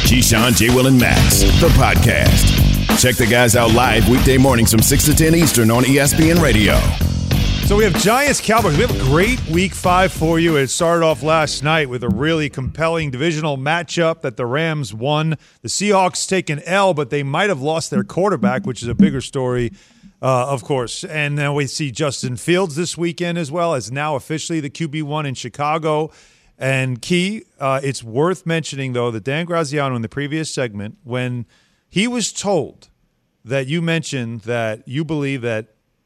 Keyshawn, J. Will, and Max, the podcast. Check the guys out live weekday mornings from 6 to 10 Eastern on ESPN Radio. So we have Giants-Cowboys. We have a great Week 5 for you. It started off last night with a really compelling divisional matchup that the Rams won. The Seahawks take an L, but they might have lost their quarterback, which is a bigger story, of course. And then we see Justin Fields this weekend as well, as now officially the QB1 in Chicago. And Key, it's worth mentioning, though, that Dan Graziano in the previous segment, when he was told that you mentioned that you believe that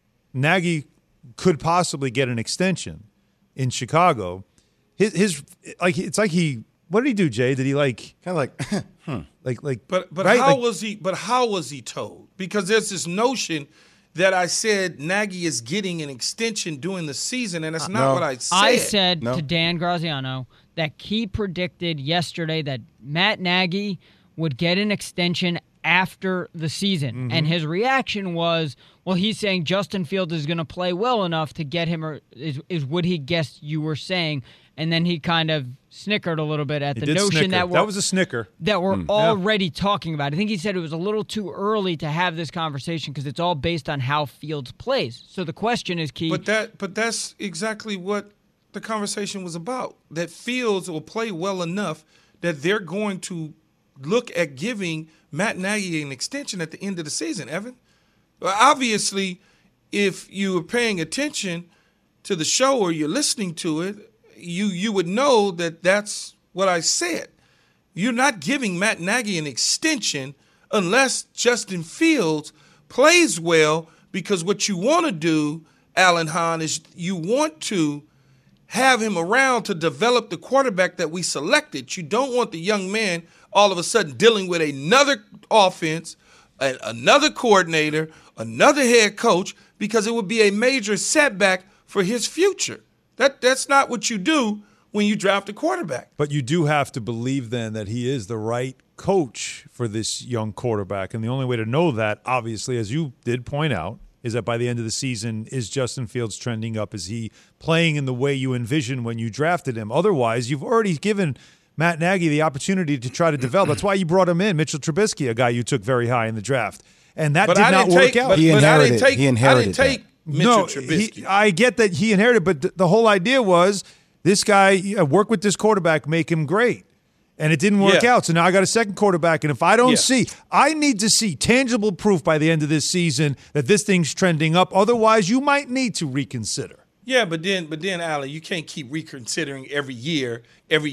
Nagy could possibly get an extension in Chicago, his it's like he, what did he do, Jay? Did he kind of But right? how was he? But how was he told? Because there's this notion that I said Nagy is getting an extension during the season, and that's not what I said. I said to Dan Graziano that he predicted yesterday that Matt Nagy would get an extension after the season. Mm-hmm. And his reaction was, well, he's saying Justin Fields is going to play well enough to get him, or is what he guessed you were saying. And then he kind of snickered a little bit at the notion that was a snicker. That we're already talking about. I think he said it was a little too early to have this conversation because it's all based on how Fields plays. So the question is, Key. But that's exactly what the conversation was about. That Fields will play well enough that they're going to look at giving Matt Nagy an extension at the end of the season, Evan. Well, obviously, if you were paying attention to the show or you're listening to it, you would know that that's what I said. You're not giving Matt Nagy an extension unless Justin Fields plays well, because what you want to do, Alan Hahn, is you want to have him around to develop the quarterback that we selected. You don't want the young man all of a sudden dealing with another offense, another coordinator, another head coach, because it would be a major setback for his future. That's not what you do when you draft a quarterback. But you do have to believe then that he is the right coach for this young quarterback. And the only way to know that, obviously, as you did point out, is that by the end of the season, is Justin Fields trending up? Is he playing in the way you envisioned when you drafted him? Otherwise, you've already given Matt Nagy the opportunity to try to develop. That's why you brought him in, Mitchell Trubisky, a guy you took very high in the draft. And that did not work out. He inherited I didn't take Mitchell Trubisky. I get that he inherited, but the whole idea was this guy, work with this quarterback, make him great. And it didn't work out. So now I got a second quarterback. And if I don't I need to see tangible proof by the end of this season that this thing's trending up. Otherwise, you might need to reconsider. Yeah, but then, Alan, you can't keep reconsidering every year,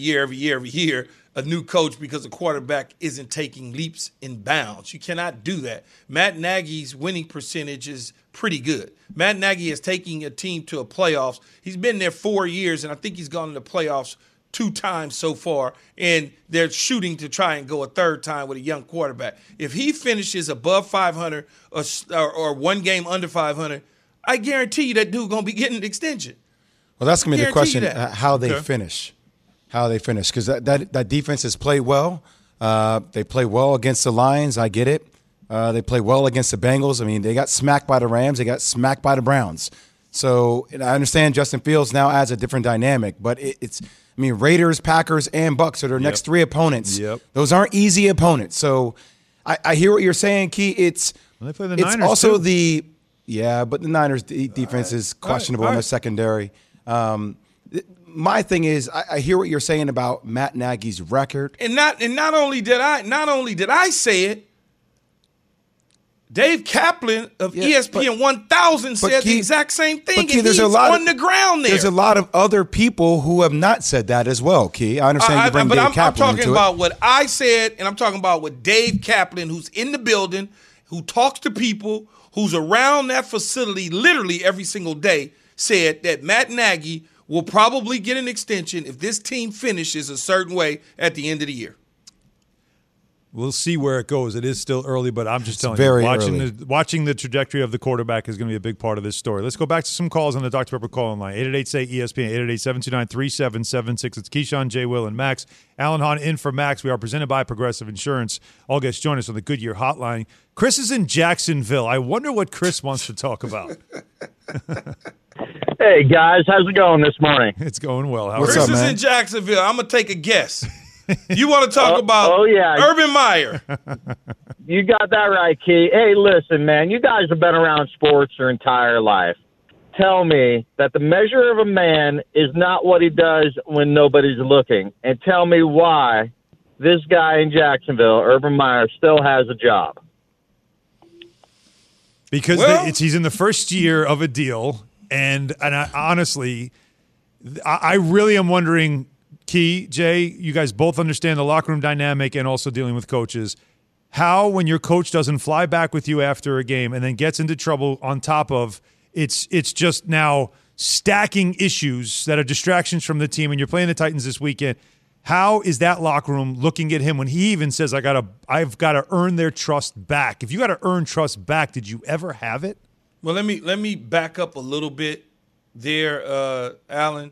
a new coach because the quarterback isn't taking leaps and bounds. You cannot do that. Matt Nagy's winning percentage is pretty good. Matt Nagy is taking a team to a playoffs. He's been there 4 years, and I think he's gone to the playoffs 2 times so far, and they're shooting to try and go a third time with a young quarterback. If he finishes above 500 or one game under 500, I guarantee you that dude's going to be getting an extension. Well, that's going to be the question, how they finish. How they finish. Because that defense has played well. They play well against the Lions. I get it. They play well against the Bengals. I mean, they got smacked by the Rams. They got smacked by the Browns. So I understand Justin Fields now adds a different dynamic. But Raiders, Packers, and Bucs are their next 3 opponents. Yep. Those aren't easy opponents. So I hear what you're saying, Key. They play the Niners also too. But the Niners' defense is questionable in the secondary. My thing is, I hear what you're saying about Matt Nagy's record, and not only did I say it, Dave Kaplan of ESPN 1000 said the exact same thing, and he's on the ground there. There's a lot of other people who have not said that as well, Key. I understand you bring Dave Kaplan into it. I'm talking about what I said, and I'm talking about what Dave Kaplan, who's in the building, who talks to people, who's around that facility literally every single day, said that Matt Nagy will probably get an extension if this team finishes a certain way at the end of the year. We'll see where it goes. It is still early, but I'm just telling you, watching the trajectory of the quarterback is going to be a big part of this story. Let's go back to some calls on the Dr. Pepper call-in line. 888-SAY-ESPN, 888-729-3776. It's Keyshawn, J. Will, and Max. Alan Hahn in for Max. We are presented by Progressive Insurance. All guests join us on the Goodyear Hotline. Chris is in Jacksonville. I wonder what Chris wants to talk about. Hey, guys. How's it going this morning? It's going well. Chris is in Jacksonville. I'm going to take a guess. You want to talk about Urban Meyer. You got that right, Key. Hey, listen, man, you guys have been around sports your entire life. Tell me that the measure of a man is not what he does when nobody's looking. And tell me why this guy in Jacksonville, Urban Meyer, still has a job. Because he's in the first year of a deal, and I honestly, I really am wondering, Key, Jay, you guys both understand the locker room dynamic and also dealing with coaches. How, when your coach doesn't fly back with you after a game and then gets into trouble on top of it's just now stacking issues that are distractions from the team, and you're playing the Titans this weekend. How is that locker room looking at him when he even says, I've got to earn their trust back? If you got to earn trust back, did you ever have it? Well, let me back up a little bit there, Alan.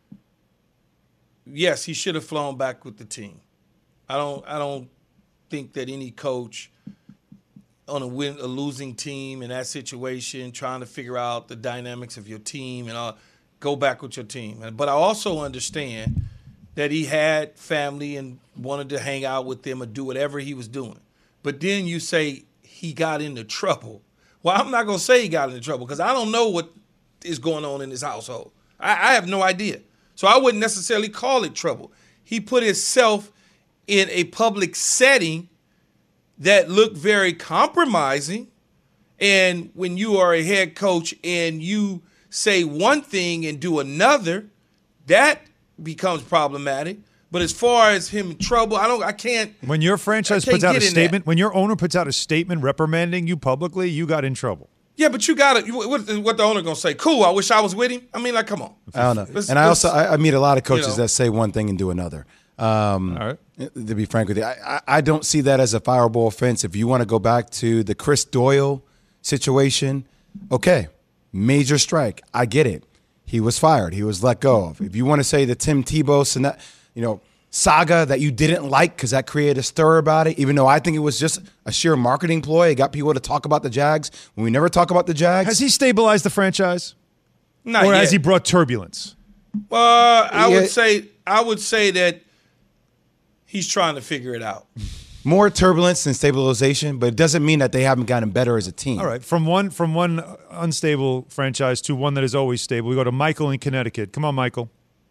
Yes, he should have flown back with the team. I don't think that any coach on a losing team in that situation, trying to figure out the dynamics of your team and go back with your team. But I also understand that he had family and wanted to hang out with them or do whatever he was doing. But then you say he got into trouble. Well, I'm not going to say he got into trouble because I don't know what is going on in his household. I have no idea. So I wouldn't necessarily call it trouble. He put himself in a public setting that looked very compromising. And when you are a head coach and you say one thing and do another, that becomes problematic. But as far as him in trouble, I can't. When your franchise puts out a statement, when your owner puts out a statement reprimanding you publicly, you got in trouble. Yeah, but you got it. What the owner gonna say? Cool. I wish I was with him. I mean, like, come on. I don't know. I meet a lot of coaches that say one thing and do another. All right. To be frank with you, I don't see that as a fireable offense. If you want to go back to the Chris Doyle situation, okay, major strike. I get it. He was fired. He was let go of. If you want to say the Tim Tebow, saga that you didn't like because that created a stir about it, even though I think it was just a sheer marketing ploy. It got people to talk about the Jags when we never talk about the Jags. Has he stabilized the franchise? Not or yet. Has he brought turbulence? I would say that he's trying to figure it out. More turbulence than stabilization, but it doesn't mean that they haven't gotten better as a team. All right, from one unstable franchise to one that is always stable, we go to Michael in Connecticut. Come on, Michael.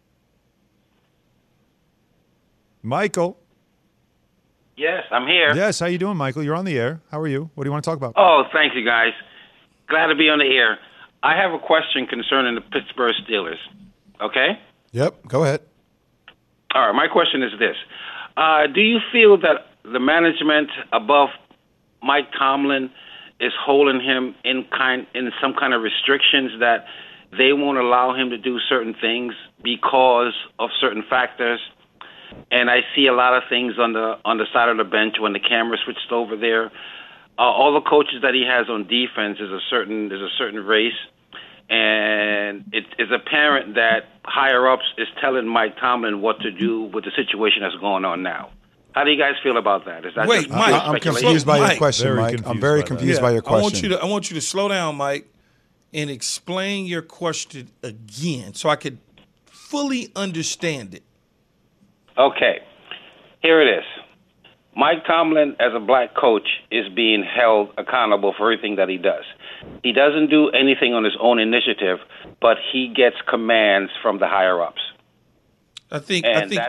Michael. Yes, I'm here. Yes, how you doing, Michael? You're on the air. How are you? What do you want to talk about? Oh, thank you, guys. Glad to be on the air. I have a question concerning the Pittsburgh Steelers. Okay? Yep, go ahead. All right, my question is this. Do you feel that the management above Mike Tomlin is holding him in some kind of restrictions that they won't allow him to do certain things because of certain factors? And I see a lot of things on the side of the bench when the camera switched over there. All the coaches that he has on defense is a certain race, and it's apparent that higher ups is telling Mike Tomlin what to do with the situation that's going on now. How do you guys feel about that? Is that Wait, Mike, I'm confused by your question, Mike. I'm very confused by your question. I want you to slow down, Mike, and explain your question again so I could fully understand it. Okay, here it is. Mike Tomlin, as a black coach, is being held accountable for everything that he does. He doesn't do anything on his own initiative, but he gets commands from the higher-ups. I think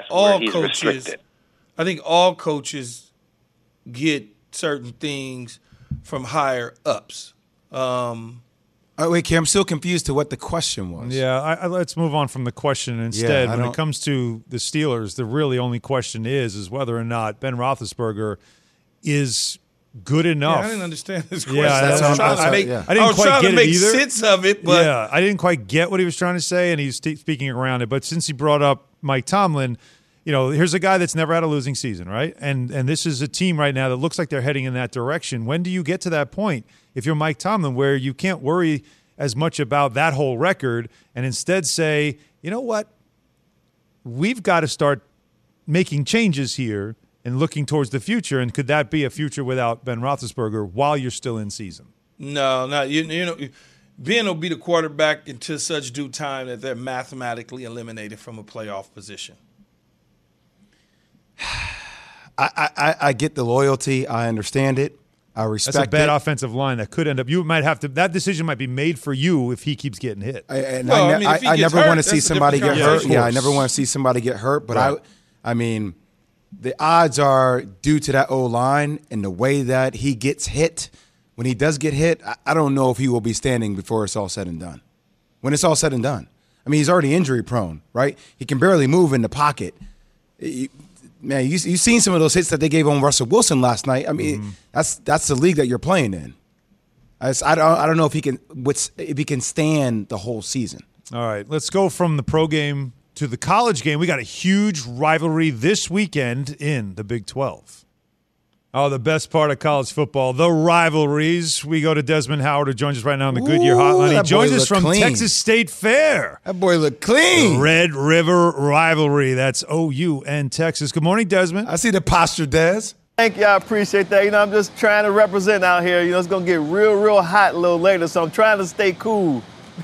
all coaches get certain things from higher-ups. Wait, Kim, I'm still confused to what the question was. Yeah, let's move on from the question instead. When it comes to the Steelers, the really only question is whether or not Ben Roethlisberger is good enough. Yeah, I didn't understand this question. Yeah, I was trying to make sense of it, but yeah, I didn't quite get what he was trying to say, and he's speaking around it. But since he brought up Mike Tomlin, here's a guy that's never had a losing season, right? And this is a team right now that looks like they're heading in that direction. When do you get to that point, if you're Mike Tomlin, where you can't worry as much about that whole record and instead say, you know what, we've got to start making changes here and looking towards the future, and could that be a future without Ben Roethlisberger while you're still in season? No. Ben will be the quarterback until such due time that they're mathematically eliminated from a playoff position. I get the loyalty. I understand it. I respect it. That's a bad offensive line that could end up. You might have to. That decision might be made for you if he keeps getting hit. I never want to see somebody get hurt. Yeah, I never want to see somebody get hurt. But right. I mean, the odds are due to that O-line and the way that he gets hit. When he does get hit, I don't know if he will be standing before it's all said and done. When it's all said and done, I mean, he's already injury prone, right? He can barely move in the pocket. Man, you've seen some of those hits that they gave on Russell Wilson last night. I mean, that's the league that you're playing in. I don't know if he can stand the whole season. All right, let's go from the pro game to the college game. We got a huge rivalry this weekend in the Big 12. Oh, the best part of college football, the rivalries. We go to Desmond Howard, who joins us right now on the Goodyear Hotline. He joins us from Texas State Fair. That boy look clean. The Red River rivalry. That's OU and Texas. Good morning, Desmond. I see the posture, Des. Thank you. I appreciate that. I'm just trying to represent out here. It's going to get real hot a little later, so I'm trying to stay cool.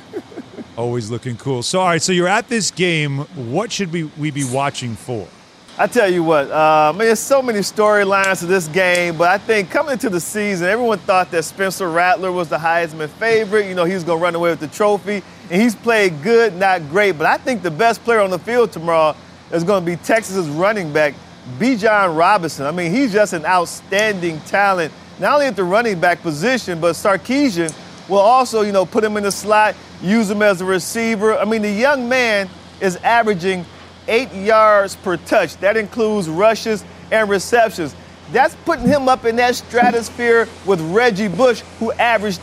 Always looking cool. So, all right, so you're at this game. What should we be watching for? I tell you what, there's so many storylines to this game, but I think coming into the season, everyone thought that Spencer Rattler was the Heisman favorite. He was going to run away with the trophy, and he's played good, not great. But I think the best player on the field tomorrow is going to be Texas's running back, Bijan Robinson. I mean, he's just an outstanding talent, not only at the running back position, but Sarkisian will also, put him in the slot, use him as a receiver. I mean, the young man is averaging 8 yards per touch. That includes rushes and receptions. That's putting him up in that stratosphere with Reggie Bush, who averaged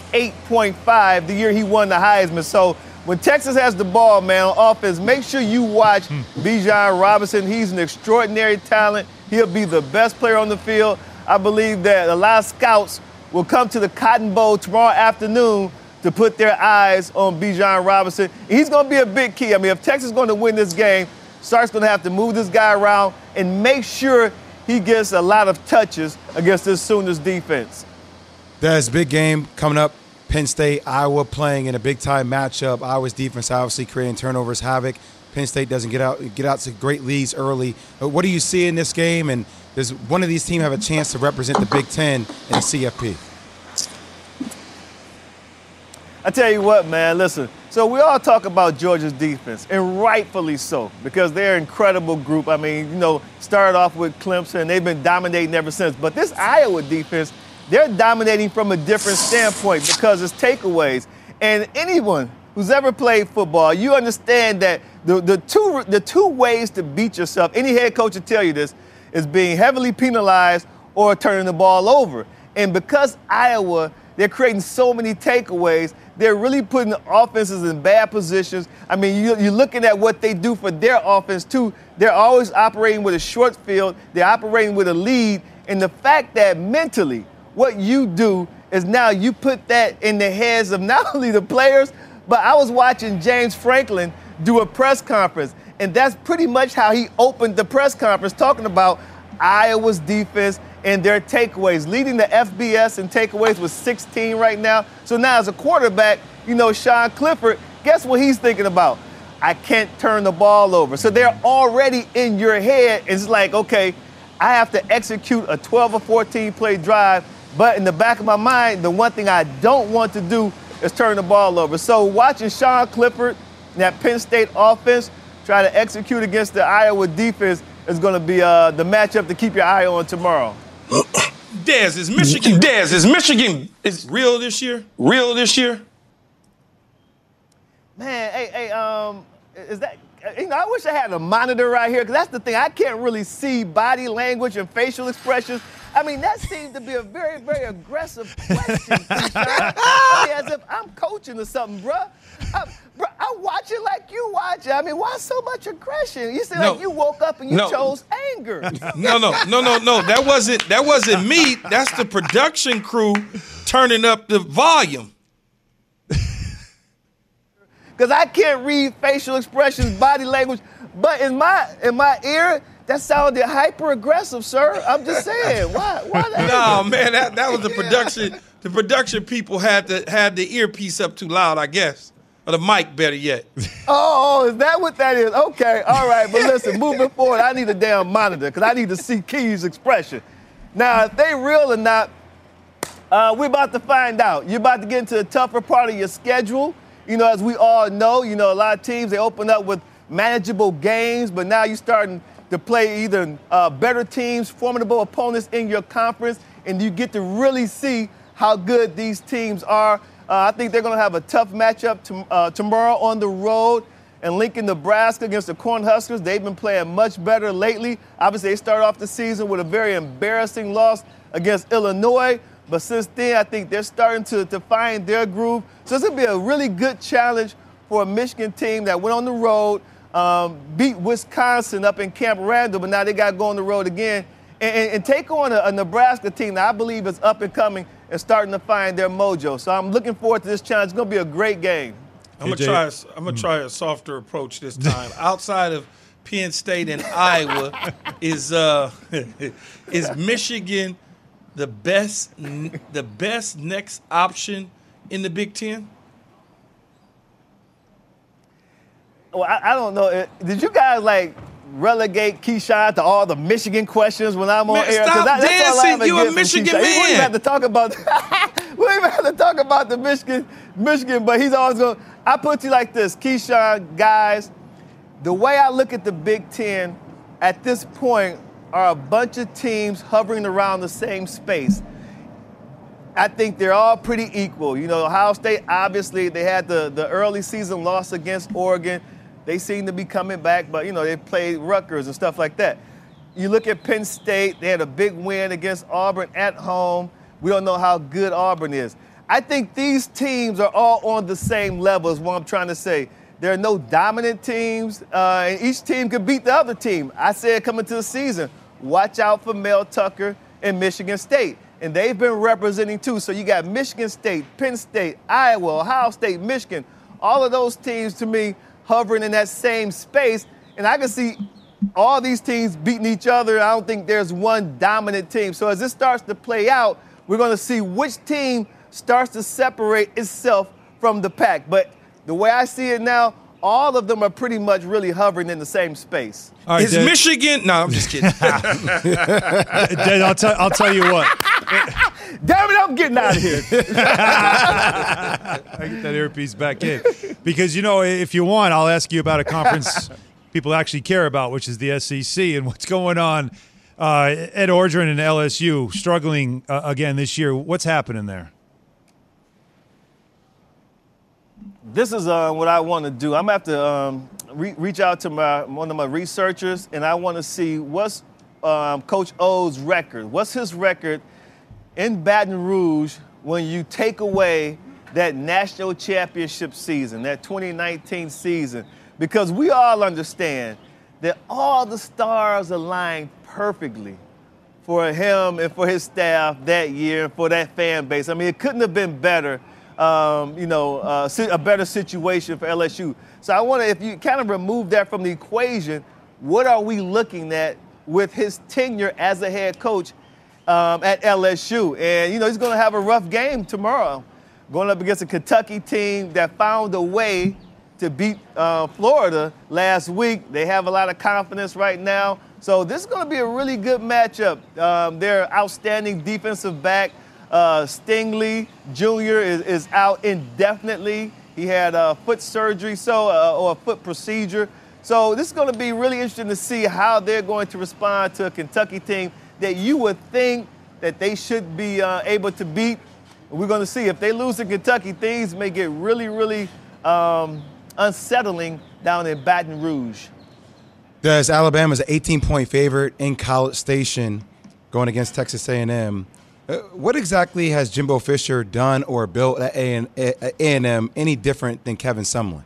8.5 the year he won the Heisman. So when Texas has the ball, man, on offense, make sure you watch Bijan Robinson. He's an extraordinary talent. He'll be the best player on the field. I believe that a lot of scouts will come to the Cotton Bowl tomorrow afternoon to put their eyes on Bijan Robinson. He's going to be a big key. I mean, if Texas is going to win this game, Sark's going to have to move this guy around and make sure he gets a lot of touches against this Sooners defense. There's a big game coming up. Penn State, Iowa playing in a big-time matchup. Iowa's defense obviously creating turnovers, havoc. Penn State doesn't get out to great leads early. But what do you see in this game? And does one of these teams have a chance to represent the Big Ten in the CFP? I tell you what, man, listen. So we all talk about Georgia's defense, and rightfully so, because they're an incredible group. I mean, started off with Clemson, and they've been dominating ever since. But this Iowa defense, they're dominating from a different standpoint because it's takeaways. And anyone who's ever played football, you understand that the two ways to beat yourself, any head coach will tell you this, is being heavily penalized or turning the ball over. And because Iowa, they're creating so many takeaways, they're really putting the offenses in bad positions. I mean, you're looking at what they do for their offense, too. They're always operating with a short field. They're operating with a lead. And the fact that mentally what you do is now you put that in the heads of not only the players, but I was watching James Franklin do a press conference, and that's pretty much how he opened the press conference, talking about Iowa's defense and their takeaways, leading the FBS in takeaways with 16 right now. So now as a quarterback, Sean Clifford, guess what he's thinking about? I can't turn the ball over. So they're already in your head. It's like, okay, I have to execute a 12 or 14 play drive, but in the back of my mind, the one thing I don't want to do is turn the ball over. So watching Sean Clifford and that Penn State offense try to execute against the Iowa defense is going to be the matchup to keep your eye on tomorrow. Dez, is Michigan is real this year? Real this year? Man, is that? I wish I had a monitor right here, because that's the thing. I can't really see body language and facial expressions. I mean, that seems to be a very, very aggressive question. As if I'm coaching or something, bruh. I watch it like you watch it. I mean, why so much aggression? You seem like you woke up and you chose anger. No. That wasn't me. That's the production crew turning up the volume. Because I can't read facial expressions, body language, but in my ear, that sounded hyper aggressive, sir. I'm just saying. Why that? No, man, that was the production. The production people had the earpiece up too loud, I guess, Or the mic, better yet. Oh, is that what that is? Okay, all right. But listen, moving forward, I need a damn monitor because I need to see Key's expression. Now, if they real or not, we're about to find out. You're about to get into a tougher part of your schedule. You know, as we all know, a lot of teams, they open up with manageable games, but now you're starting to play either better teams, formidable opponents in your conference, and you get to really see how good these teams are. I think they're going to have a tough matchup tomorrow on the road in Lincoln, Nebraska against the Cornhuskers. They've been playing much better lately. Obviously, they started off the season with a very embarrassing loss against Illinois. But since then, I think they're starting to find their groove. So this will be a really good challenge for a Michigan team that went on the road, beat Wisconsin up in Camp Randall, but now they got to go on the road again and take on a Nebraska team that I believe is up and coming and starting to find their mojo. So I'm looking forward to this challenge. It's going to be a great game. I'm gonna try a softer approach this time. Outside of Penn State and Iowa, is Michigan the best next option in the Big Ten? Well, I don't know. Did you guys relegate Keyshawn to all the Michigan questions when I'm on air? Stop dancing. You a Michigan man. We don't even have to talk about. We don't even have to talk about the Michigan. But he's always going. I put you like this, Keyshawn, guys. The way I look at the Big Ten at this point are a bunch of teams hovering around the same space. I think they're all pretty equal. Ohio State, obviously, they had the early season loss against Oregon. They seem to be coming back, but, they played Rutgers and stuff like that. You look at Penn State, they had a big win against Auburn at home. We don't know how good Auburn is. I think these teams are all on the same level is what I'm trying to say. There are no dominant teams, and each team could beat the other team. I said coming to the season, watch out for Mel Tucker and Michigan State. And they've been representing too. So you got Michigan State, Penn State, Iowa, Ohio State, Michigan. All of those teams, to me, hovering in that same space. And I can see all these teams beating each other. I don't think there's one dominant team. So as this starts to play out, we're going to see which team starts to separate itself from the pack. But the way I see it now, all of them are pretty much really hovering in the same space. Right, is Michigan? No, I'm just kidding. Dad, I'll tell you what. Damn it, I'm getting out of here. I get that earpiece back in. Because, if you want, I'll ask you about a conference people actually care about, which is the SEC, and what's going on. Ed Orgeron and LSU struggling again this year. What's happening there? This is what I want to do. I'm going to have to reach out to one of my researchers, and I want to see what's Coach O's record. What's his record in Baton Rouge when you take away that national championship season, that 2019 season? Because we all understand that all the stars aligned perfectly for him and for his staff that year and for that fan base. I mean, it couldn't have been better. A better situation for LSU. So I wonder if you kind of remove that from the equation, what are we looking at with his tenure as a head coach at LSU? And, he's going to have a rough game tomorrow, going up against a Kentucky team that found a way to beat Florida last week. They have a lot of confidence right now. So this is going to be a really good matchup. Their outstanding defensive back, Stingley Jr. is out indefinitely. He had foot surgery, or a foot procedure. So this is going to be really interesting to see how they're going to respond to a Kentucky team that you would think that they should be able to beat. We're going to see. If they lose to Kentucky, things may get really, really unsettling down in Baton Rouge. Alabama's an 18-point favorite in College Station going against Texas A&M. What exactly has Jimbo Fisher done or built at A&M any different than Kevin Sumlin?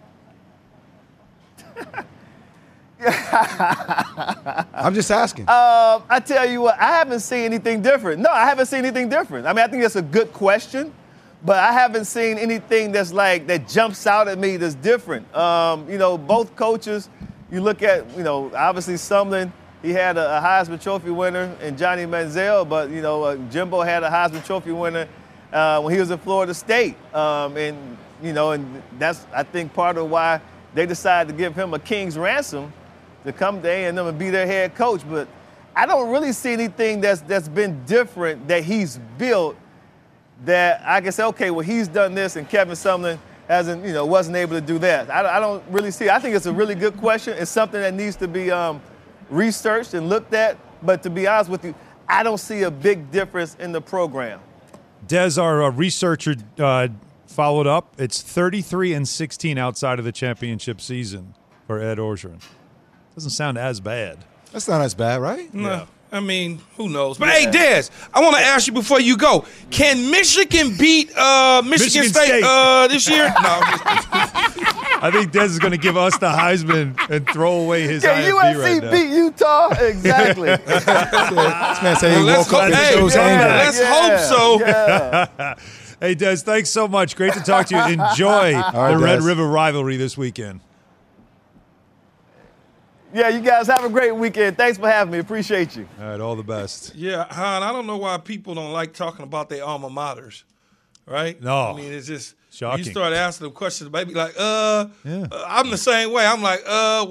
I'm just asking. I tell you what, I haven't seen anything different. No, I haven't seen anything different. I mean, I think that's a good question, but I haven't seen anything that jumps out at me that's different. Both coaches, you look at, obviously Sumlin, he had a Heisman Trophy winner in Johnny Manziel, but, Jimbo had a Heisman Trophy winner when he was at Florida State. And, and that's, I think, part of why they decided to give him a king's ransom to come to A&M and be their head coach. But I don't really see anything that's been different that he's built that I can say, okay, well, he's done this and Kevin Sumlin wasn't able to do that. I don't really see it. I think it's a really good question. It's something that needs to be researched and looked at. But to be honest with you, I don't see a big difference in the program. Des, our researcher, followed up. It's 33-16 outside of the championship season for Ed Orgeron. Doesn't sound as bad. That's not as bad, right? No. Yeah. I mean, who knows? But hey, Des, I want to ask you before you go: can Michigan beat Michigan State this year? No. I think Des is going to give us the Heisman and throw away his IFB USC right now. beat Utah? Exactly. This man said he Let's woke up and shows anger. Let's hope so. Yeah. Hey, Des, thanks so much. Great to talk to you. Enjoy the Red River rivalry this weekend. Yeah, you guys have a great weekend. Thanks for having me. Appreciate you. All right, all the best. Yeah, Han, I don't know why people don't like talking about their alma maters, right? No. I mean, it's just shocking. You start asking them questions, maybe like, I'm the same way. I'm like,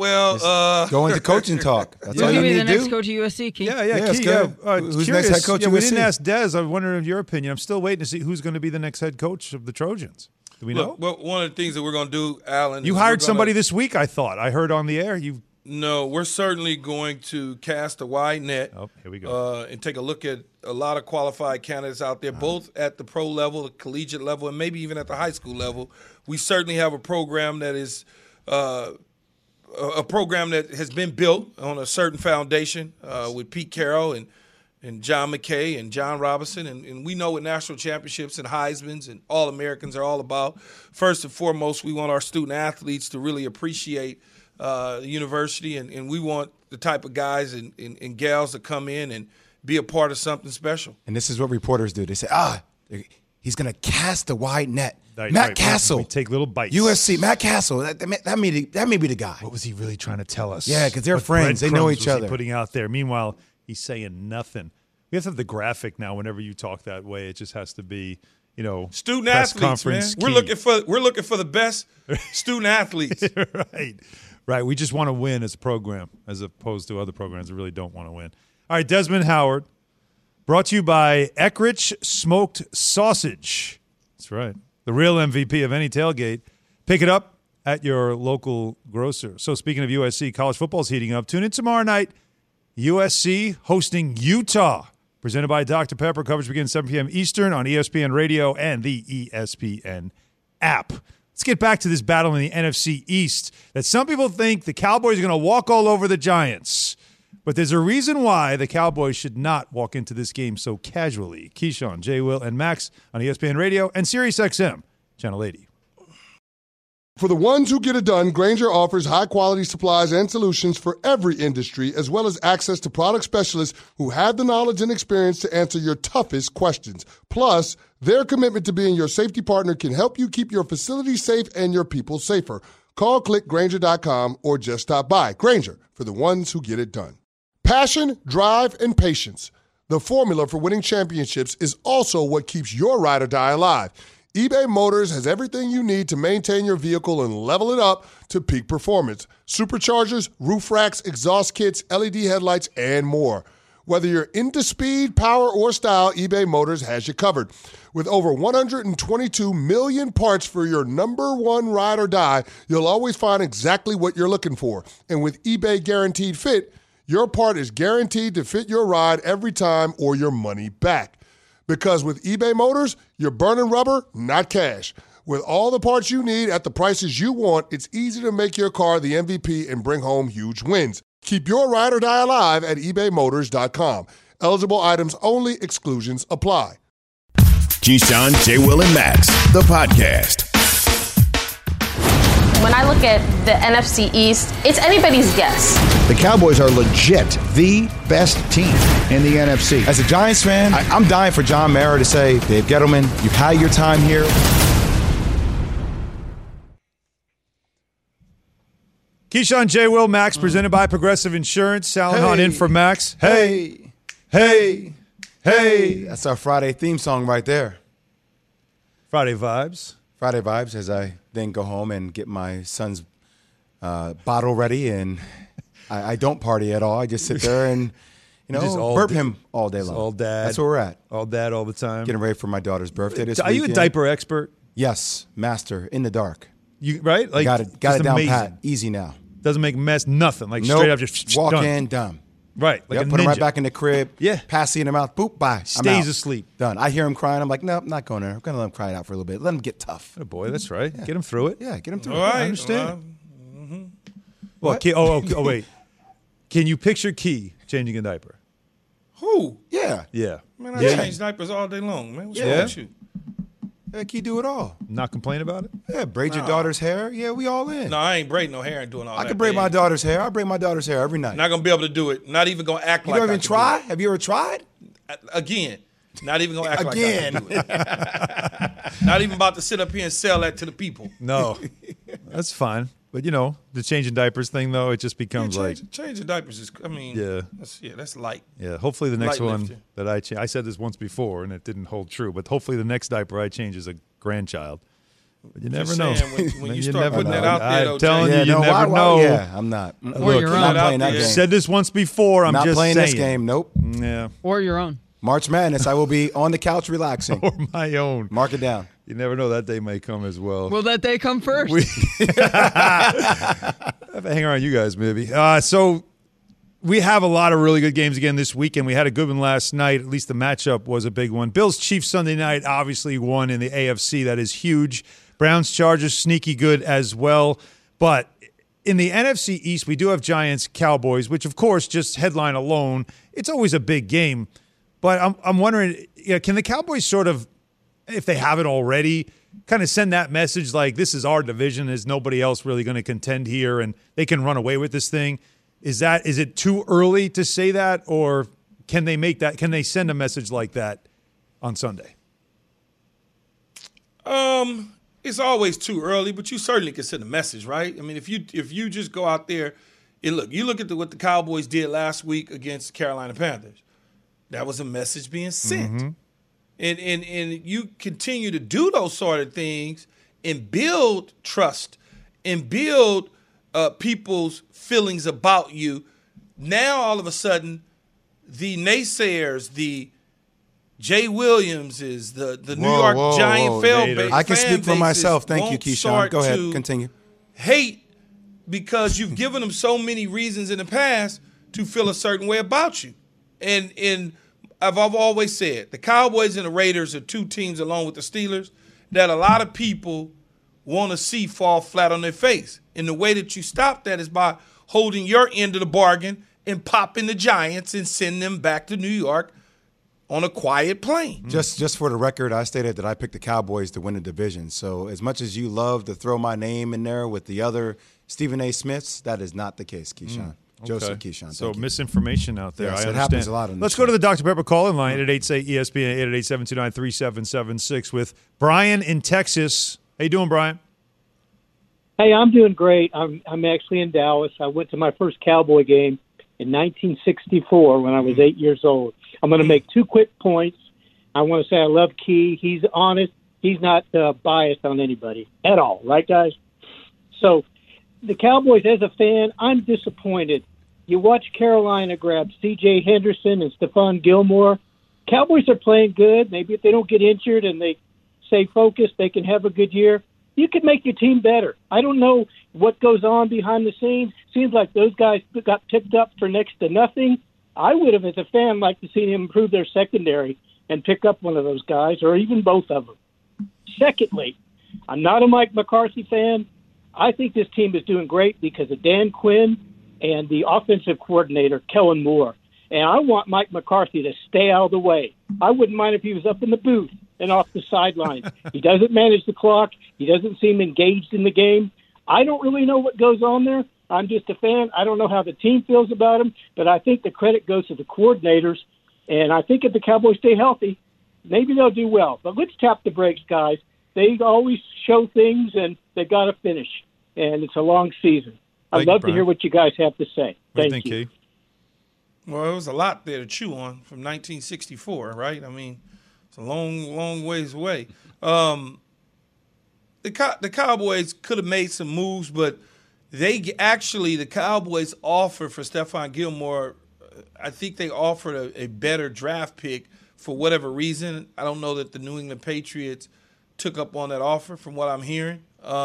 Go into coaching talk. That's all you Who's need the to next do. coach of USC, Keith? Yeah, Let's Key, go. curious. Who's next head coach yeah, of we USC? didn't ask Des. I'm wondering your opinion. I'm still waiting to see who's going to be the next head coach of the Trojans. Do we know? Well, one of the things that we're going to do, Alan. You hired somebody this week, I thought. I heard on the air. No, we're certainly going to cast a wide net. Oh, here we go. And take a look at a lot of qualified candidates out there, both at the pro level, the collegiate level, and maybe even at the high school level. We certainly have a program that is a program that has been built on a certain foundation with Pete Carroll and John McKay and John Robinson. And we know what national championships and Heismans and All-Americans are all about. First and foremost, we want our student athletes to really appreciate the university, and we want the type of guys and gals to come in and be a part of something special. And this is what reporters do. They say, he's going to cast a wide net. Right, Castle. We take little bites. USC, Matt Castle. That may be the guy. What was he really trying to tell us? Yeah, because they're What friends. They know breadcrumbs each was he other. putting out there. Meanwhile, he's saying nothing. We have to have the graphic now whenever you talk that way. It just has to be, student press athletes, conference man. We're looking for the best student athletes. Right. We just want to win as a program, as opposed to other programs that really don't want to win. All right, Desmond Howard, brought to you by Eckrich Smoked Sausage. That's right. The real MVP of any tailgate. Pick it up at your local grocer. So speaking of USC, college football's heating up. Tune in tomorrow night. USC hosting Utah. Presented by Dr. Pepper. Coverage begins 7 p.m. Eastern on ESPN Radio and the ESPN app. Let's get back to this battle in the NFC East that some people think the Cowboys are going to walk all over the Giants. But there's a reason why the Cowboys should not walk into this game so casually. Keyshawn, J. Will, and Max on ESPN Radio and SiriusXM, Channel 80. For the ones who get it done, Grainger offers high-quality supplies and solutions for every industry, as well as access to product specialists who have the knowledge and experience to answer your toughest questions. Plus, their commitment to being your safety partner can help you keep your facility safe and your people safer. Call, click Grainger.com, or just stop by. Grainger, for the ones who get it done. Passion, drive, and patience. The formula for winning championships is also what keeps your ride or die alive. eBay Motors has everything you need to maintain your vehicle and level it up to peak performance. Superchargers, roof racks, exhaust kits, LED headlights, and more. Whether you're into speed, power, or style, eBay Motors has you covered. With over 122 million parts for your number one ride or die, you'll always find exactly what you're looking for. And with eBay Guaranteed Fit, your part is guaranteed to fit your ride every time or your money back. Because with eBay Motors, you're burning rubber, not cash. With all the parts you need at the prices you want, it's easy to make your car the MVP and bring home huge wins. Keep your ride or die alive at ebaymotors.com. Eligible items only. Exclusions apply. Keyshawn, J. Will, and Max, the podcast. When I look at the NFC East, it's anybody's guess. The Cowboys are legit the best team in the NFC. As a Giants fan, I'm dying for John Mara to say, Dave Gettleman, you've had your time here. Keyshawn, J. Will, Max, presented by Progressive Insurance. Sal and Hahn in for Max. Hey. That's our Friday theme song right there. Friday vibes. Friday vibes as I then go home and get my son's bottle ready, and I don't party at all. I just sit there and burp him all day long. All dad. That's where we're at. All dad all the time. Getting ready for my daughter's birthday this weekend. Are you a diaper expert? Yes, master in the dark. You right? Like got it down amazing. Pat. Easy now. Doesn't make mess. Nothing. Like straight up just walk done. in, done. Right. Like put him right back in the crib. Yeah. Passy in the mouth. Boop. Bye. Stays asleep. Done. I hear him crying. I'm like, nope, not going there. I'm gonna let him cry it out for a little bit. Let him get tough. Oh boy, that's right. Yeah. Get him through it. Yeah, get him through All it. right. I understand. Well, wait. Can you picture Key changing a diaper? Who? Yeah. Yeah. Man, I change diapers all day long, man. What's wrong with you? Yeah, Key do it all. Not complain about it? Yeah, braid your daughter's hair. Yeah, we all in. No, I ain't braiding no hair and doing all that. I can braid my daughter's hair. I braid my daughter's hair every night. Not going to be able to do it. Not even going to act like You don't even try? Have you ever tried? Again. Not even going to act like I can do it. Not even about to sit up here and sell that to the people. No. That's fine. But, the changing diapers thing, though, it just becomes Changing diapers is, that's light. Yeah, hopefully the next light one lifting. that I change, I said this once before, and it didn't hold true, but hopefully the next diaper I change is a grandchild. But you never know. When you start putting that out there, I'm telling you, you never know. Yeah, I'm not. Or your own. Not playing that game. Said this once before, I'm not just playing saying. this game, nope. Yeah. Or your own. March Madness, I will be on the couch relaxing. Or my own. Mark it down. You never know, that day may come as well. Will that day come first? I have to hang around you guys, maybe. So we have a lot of really good games again this weekend. We had a good one last night. At least the matchup was a big one. Bills-Chiefs Sunday night obviously won in the AFC. That is huge. Browns-Chargers, sneaky good as well. But in the NFC East, we do have Giants-Cowboys, which, of course, just headline alone, it's always a big game. But I'm wondering, can the Cowboys sort of, if they haven't already, kind of send that message like this is our division, there's nobody else really going to contend here, and they can run away with this thing? Is it too early to say that, or can they make that? Can they send a message like that on Sunday? It's always too early, but you certainly can send a message, right? I mean, if you just go out there and look at what the Cowboys did last week against the Carolina Panthers. That was a message being sent. Mm-hmm. And you continue to do those sort of things and build trust and build people's feelings about you. Now, all of a sudden, the naysayers, the Jay Williamses, the New York Giant fan bases, I can speak for myself. Thank you, Keyshawn. Go ahead, continue. Hate because you've given them so many reasons in the past to feel a certain way about you. And I've always said the Cowboys and the Raiders are two teams, along with the Steelers, that a lot of people want to see fall flat on their face. And the way that you stop that is by holding your end of the bargain and popping the Giants and sending them back to New York on a quiet plane. Just for the record, I stated that I picked the Cowboys to win the division. So as much as you love to throw my name in there with the other Stephen A. Smiths, that is not the case, Keyshawn. Joseph Keyshawn. So misinformation out there. Yes, I it happens a lot. Let's go to the Dr. Pepper call-in line at 888-ESPN, 888-729-3776 with Brian in Texas. How you doing, Brian? Hey, I'm doing great. I'm actually in Dallas. I went to my first Cowboy game in 1964 when I was 8 years old. I'm going to make 2 quick points. I want to say I love Key. He's honest. He's not biased on anybody at all. Right, guys? So the Cowboys, as a fan, I'm disappointed. You watch Carolina grab C.J. Henderson and Stephon Gilmore. Cowboys are playing good. Maybe if they don't get injured and they stay focused, they can have a good year. You can make your team better. I don't know what goes on behind the scenes. Seems like those guys got picked up for next to nothing. I would have, as a fan, liked to see them improve their secondary and pick up one of those guys or even both of them. Secondly, I'm not a Mike McCarthy fan. I think this team is doing great because of Dan Quinn and the offensive coordinator, Kellen Moore. And I want Mike McCarthy to stay out of the way. I wouldn't mind if he was up in the booth and off the sidelines. He doesn't manage the clock. He doesn't seem engaged in the game. I don't really know what goes on there. I'm just a fan. I don't know how the team feels about him, but I think the credit goes to the coordinators. And I think if the Cowboys stay healthy, maybe they'll do well. But let's tap the brakes, guys. They always show things, and they got to finish. And it's a long season. I'd love to hear what you guys have to say. Thank you. Well, it was a lot there to chew on from 1964, right? I mean, it's a long, long ways away. the Cowboys could have made some moves, but the Cowboys offered for Stephon Gilmore. I think they offered a better draft pick for whatever reason. I don't know that the New England Patriots took up on that offer from what I'm hearing.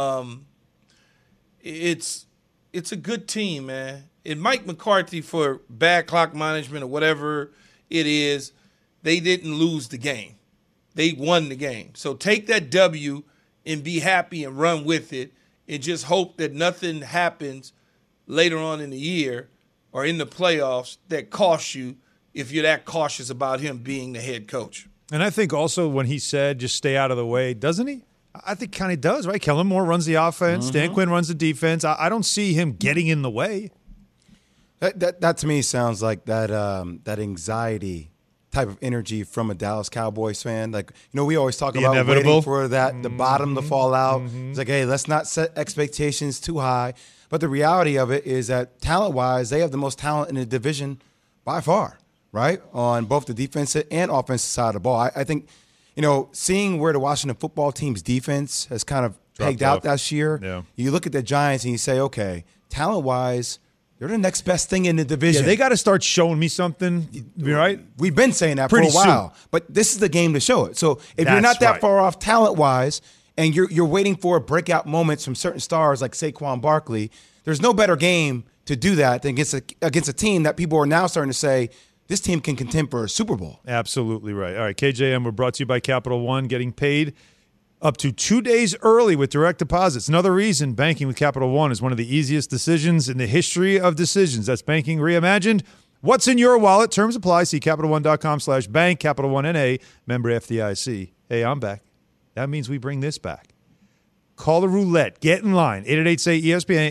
It's a good team, man. And Mike McCarthy, for bad clock management or whatever it is, they didn't lose the game. They won the game. So take that W and be happy and run with it and just hope that nothing happens later on in the year or in the playoffs that costs you if you're that cautious about him being the head coach. And I think also when he said just stay out of the way, doesn't he? I think kind of does, right? Kellen Moore runs the offense. Dan Quinn runs the defense. I don't see him getting in the way. That to me sounds like that anxiety type of energy from a Dallas Cowboys fan. Like, we always talk about waiting for the bottom to fall out. It's like, hey, let's not set expectations too high. But the reality of it is that talent-wise, they have the most talent in the division by far, right? On both the defensive and offensive side of the ball. I think, seeing where the Washington football team's defense has kind of pegged out this year, you look at the Giants and you say, okay, talent-wise, they're the next best thing in the division. Yeah, they got to start showing me something, right? We've been saying that for a while, but this is the game to show it. So if you're not that far off talent-wise and you're waiting for breakout moments from certain stars like Saquon Barkley, there's no better game to do that than against a team that people are now starting to say, this team can contend for a Super Bowl. Absolutely right. All right, KJM, we're brought to you by Capital One, getting paid up to 2 days early with direct deposits. Another reason banking with Capital One is one of the easiest decisions in the history of decisions. That's banking reimagined. What's in your wallet? Terms apply. See CapitalOne.com/bank. Capital One N.A., member FDIC. Hey, I'm back. That means we bring this back. Call the roulette. Get in line. 888-SAY-ESPN,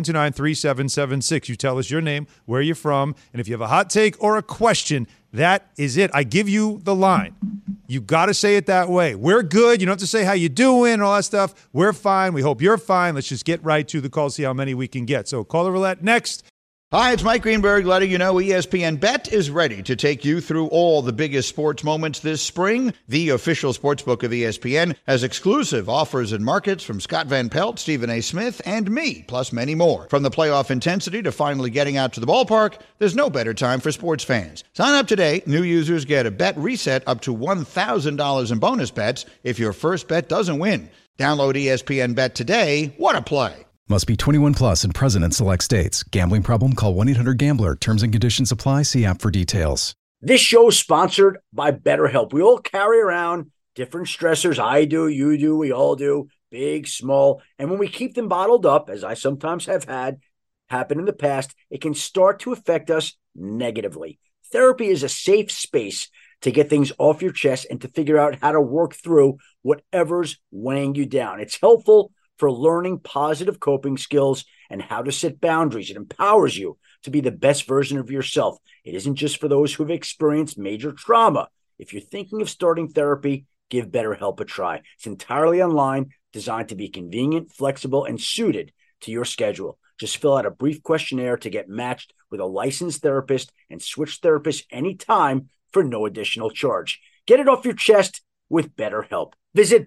888-729-3776. You tell us your name, where you're from, and if you have a hot take or a question, that is it. I give you the line. You got to say it that way. We're good. You don't have to say how you doing and all that stuff. We're fine. We hope you're fine. Let's just get right to the call, see how many we can get. So call the roulette next. Hi, it's Mike Greenberg letting you know ESPN Bet is ready to take you through all the biggest sports moments this spring. The official sportsbook of ESPN has exclusive offers and markets from Scott Van Pelt, Stephen A. Smith, and me, plus many more. From the playoff intensity to finally getting out to the ballpark, there's no better time for sports fans. Sign up today. New users get a bet reset up to $1,000 in bonus bets if your first bet doesn't win. Download ESPN Bet today. What a play. Must be 21 plus and present in select states. Gambling problem? Call 1-800-GAMBLER. Terms and conditions apply. See app for details. This show is sponsored by BetterHelp. We all carry around different stressors. I do, you do, we all do, big, small. And when we keep them bottled up, as I sometimes have had happen in the past, it can start to affect us negatively. Therapy is a safe space to get things off your chest and to figure out how to work through whatever's weighing you down. It's helpful for learning positive coping skills and how to set boundaries. It empowers you to be the best version of yourself. It isn't just for those who have experienced major trauma. If you're thinking of starting therapy, give BetterHelp a try. It's entirely online, designed to be convenient, flexible, and suited to your schedule. Just fill out a brief questionnaire to get matched with a licensed therapist and switch therapists anytime for no additional charge. Get it off your chest with BetterHelp. Visit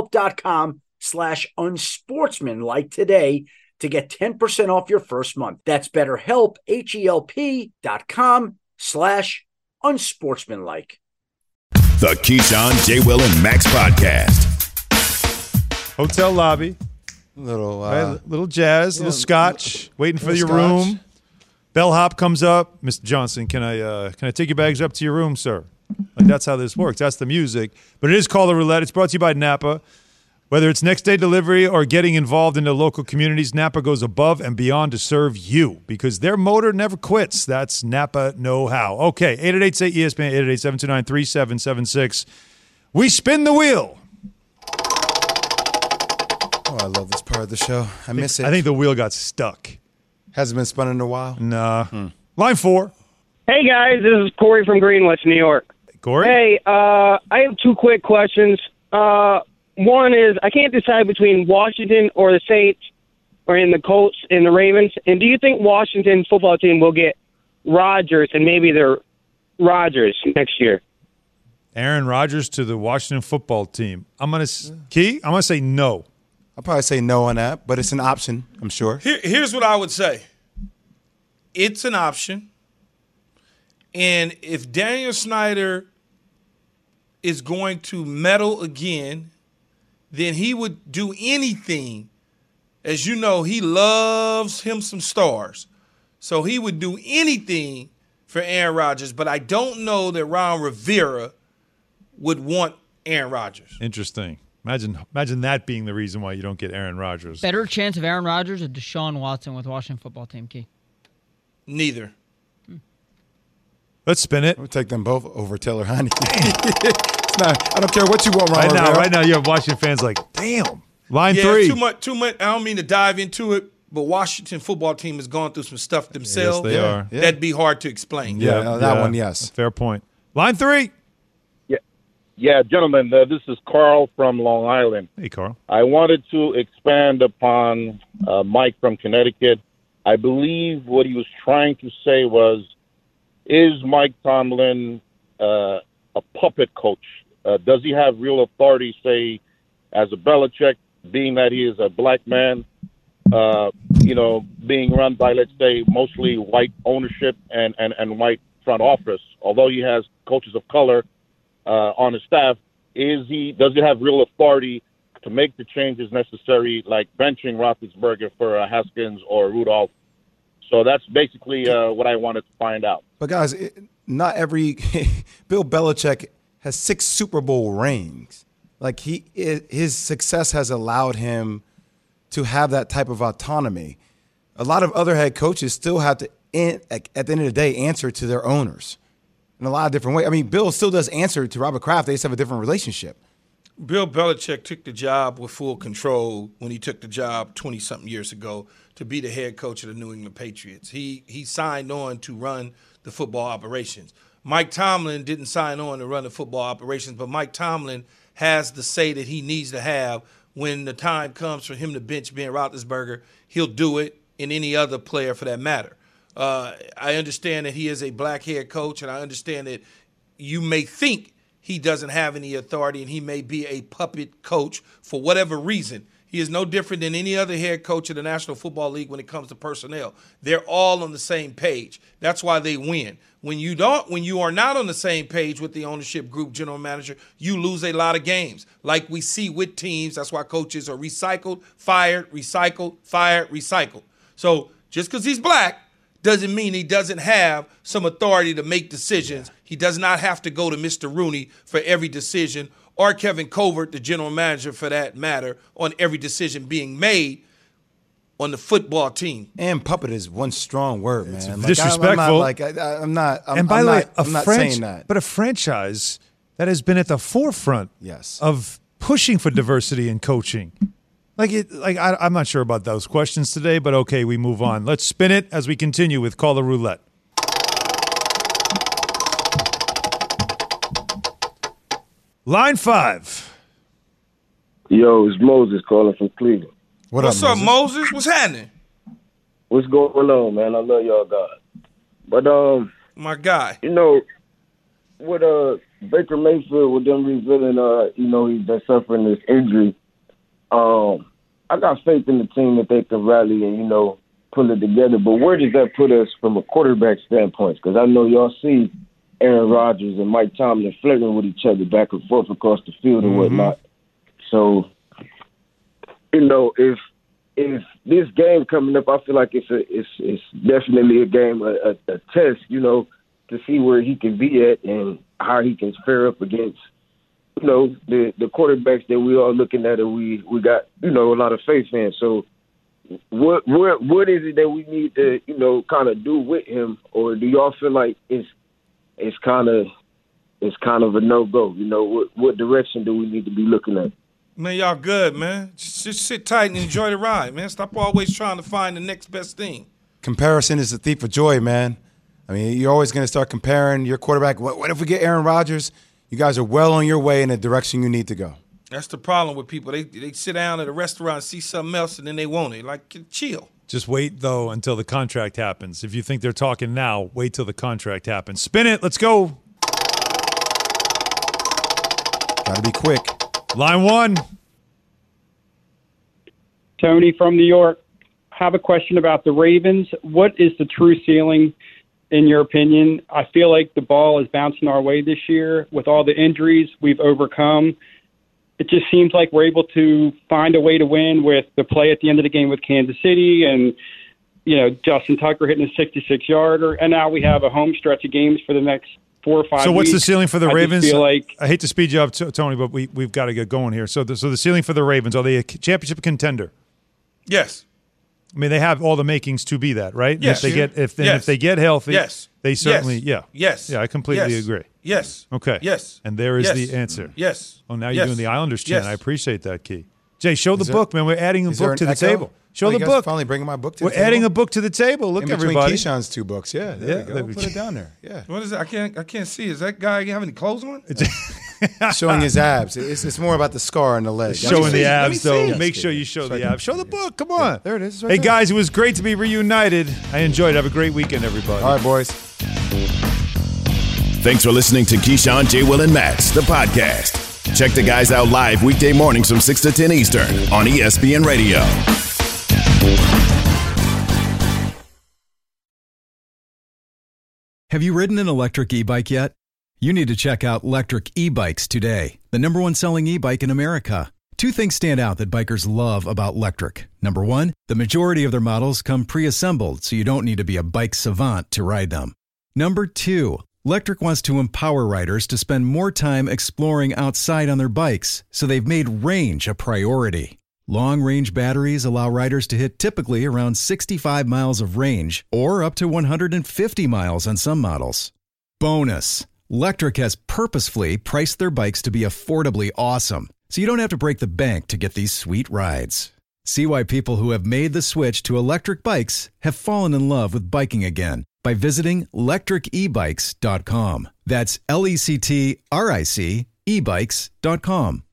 BetterHelp.com/unsportsmanlike today to get 10% off your first month. That's BetterHelp, HELP.com/unsportsmanlike. The Keyshawn, J. Will, and Max podcast. Hotel lobby. Little jazz, little scotch, waiting for your room. Bellhop comes up. Mr. Johnson, can I take your bags up to your room, sir? Like, that's how this works. That's the music. But it is called the roulette. It's brought to you by Napa. Whether it's next day delivery or getting involved in the local communities, Napa goes above and beyond to serve you because their motor never quits. That's Napa know-how. Okay, 888-ESPN, 888-729-3776. We spin the wheel. Oh, I love this part of the show. I miss it. I think the wheel got stuck. Hasn't been spun in a while? Nah. Line 4. Hey, guys. This is Corey from Greenwich, New York. Corey? Hey, I have two quick questions. One is I can't decide between Washington or the Saints or in the Colts and the Ravens. And do you think Washington football team will get Rodgers and maybe their Rodgers next year? Aaron Rodgers to the Washington football team. I'm going to say no. I'll probably say no on that, but it's an option, I'm sure. Here's what I would say. It's an option. And if Daniel Snyder is going to meddle again, then he would do anything. As you know, he loves him some stars. So he would do anything for Aaron Rodgers. But I don't know that Ron Rivera would want Aaron Rodgers. Interesting. Imagine that being the reason why you don't get Aaron Rodgers. Better chance of Aaron Rodgers or Deshaun Watson with Washington football team, Key? Neither. Let's spin it. We'll take them both over Taylor Heineke. I don't care what you want, Ron Rivera. Right now, you have Washington fans like, damn. Line 3. Too much. I don't mean to dive into it, but Washington football team has gone through some stuff themselves. Yes, they are. Yeah. That'd be hard to explain. That one, yes. Fair point. Line 3. Yeah, gentlemen, this is Carl from Long Island. Hey, Carl. I wanted to expand upon Mike from Connecticut. I believe what he was trying to say was, is Mike Tomlin a puppet coach? Does he have real authority, say, as a Belichick, being that he is a black man, being run by, let's say, mostly white ownership and white front office, although he has coaches of color on his staff, does he have real authority to make the changes necessary, like benching Roethlisberger for Haskins or Rudolph? So that's basically what I wanted to find out. But guys, not every Bill Belichick has 6 Super Bowl rings. Like his success has allowed him to have that type of autonomy. A lot of other head coaches still have to, at the end of the day, answer to their owners in a lot of different ways. I mean, Bill still does answer to Robert Kraft. They just have a different relationship. Bill Belichick took the job with full control when he took the job 20-something years ago to be the head coach of the New England Patriots. He signed on to run the football operations. Mike Tomlin didn't sign on to run the football operations, but Mike Tomlin has the say that he needs to have when the time comes for him to bench Ben Roethlisberger. He'll do it, and any other player for that matter. I understand that he is a black head coach, and I understand that you may think he doesn't have any authority and he may be a puppet coach for whatever reason. He is no different than any other head coach in the National Football League when it comes to personnel. They're all on the same page. That's why they win. When you are not on the same page with the ownership group, general manager, you lose a lot of games. Like we see with teams, that's why coaches are recycled, fired, recycled. So just because he's black doesn't mean he doesn't have some authority to make decisions. He does not have to go to Mr. Rooney for every decision, or Kevin Covert, the general manager for that matter, on every decision being made on the football team. And puppet is one strong word, man. It's disrespectful. I'm not saying that. But a franchise that has been at the forefront of pushing for diversity in coaching. I'm not sure about those questions today, but okay, we move on. Let's spin it as we continue with Call the Roulette. Line 5. Yo, it's Moses calling from Cleveland. What's up, Moses? What's happening? What's going on, man? I love y'all guys. But my guy, with Baker Mayfield, with them revealing, he's been suffering this injury. I got faith in the team that they can rally and pull it together. But where does that put us from a quarterback standpoint? Because I know y'all see Aaron Rodgers and Mike Tomlin flirting with each other back and forth across the field and whatnot. So, if this game coming up, I feel like it's definitely a game, a test, to see where he can be at and how he can fare up against, the quarterbacks that we are looking at and we got, a lot of faith in. So, what is it that we need to, kind of do with him, or do y'all feel like it's kind of a no-go? What direction do we need to be looking at? Man, y'all good, man. Just sit tight and enjoy the ride, man. Stop always trying to find the next best thing. Comparison is the thief of joy, man. I mean, you're always going to start comparing your quarterback. What if we get Aaron Rodgers? You guys are well on your way in the direction you need to go. That's the problem with people. They sit down at a restaurant and see something else, and then they want it. Like, chill. Just wait, though, until the contract happens. If you think they're talking now, wait till the contract happens. Spin it. Let's go. Got to be quick. Line 1. Tony from New York. I have a question about the Ravens. What is the true ceiling, in your opinion? I feel like the ball is bouncing our way this year. With all the injuries we've overcome, it just seems like we're able to find a way to win with the play at the end of the game with Kansas City and, Justin Tucker hitting a 66-yarder. And now we have a home stretch of games for the next 4 or 5 weeks. So what's the ceiling for the Ravens? Feel like, I hate to speed you up, Tony, but we've got to get going here. So the ceiling for the Ravens, are they a championship contender? Yes. I mean, they have all the makings to be that, right? Yes. If they get healthy, yes. They certainly, Yes. Yeah, I completely agree. Yes. Okay. Yes. And there is the answer. Yes. Oh, now you're doing the Islanders chant. Yes. I appreciate that, Key. Jay, show the book, man. We're adding a book to the table. Show the book. Finally bringing my book to the We're table. adding a book to the table. Look, in between everybody. Keyshawn's 2 books. Yeah, there we go. Put it down there. Yeah. What is that? I can't see. Is that guy have any clothes on? Showing his abs. It's more about the scar on the leg. Showing the abs, though. Make sure you show the abs. Show the book. Come on. There it is. Hey, guys, it was great to be reunited. I enjoyed it. Have a great weekend, everybody. All right, boys. Thanks for listening to Keyshawn, J. Will, and Max, the podcast. Check the guys out live weekday mornings from 6 to 10 Eastern on ESPN Radio. Have you ridden an electric e-bike yet? You need to check out Lectric E-Bikes today, the #1 selling e-bike in America. 2 things stand out that bikers love about Lectric. Number 1, the majority of their models come pre-assembled, so you don't need to be a bike savant to ride them. Number 2, Lectric wants to empower riders to spend more time exploring outside on their bikes, so they've made range a priority. Long-range batteries allow riders to hit typically around 65 miles of range, or up to 150 miles on some models. Bonus, Lectric has purposefully priced their bikes to be affordably awesome, so you don't have to break the bank to get these sweet rides. See why people who have made the switch to electric bikes have fallen in love with biking again by visiting lectricebikes.com. That's LECTRIC ebikes.com.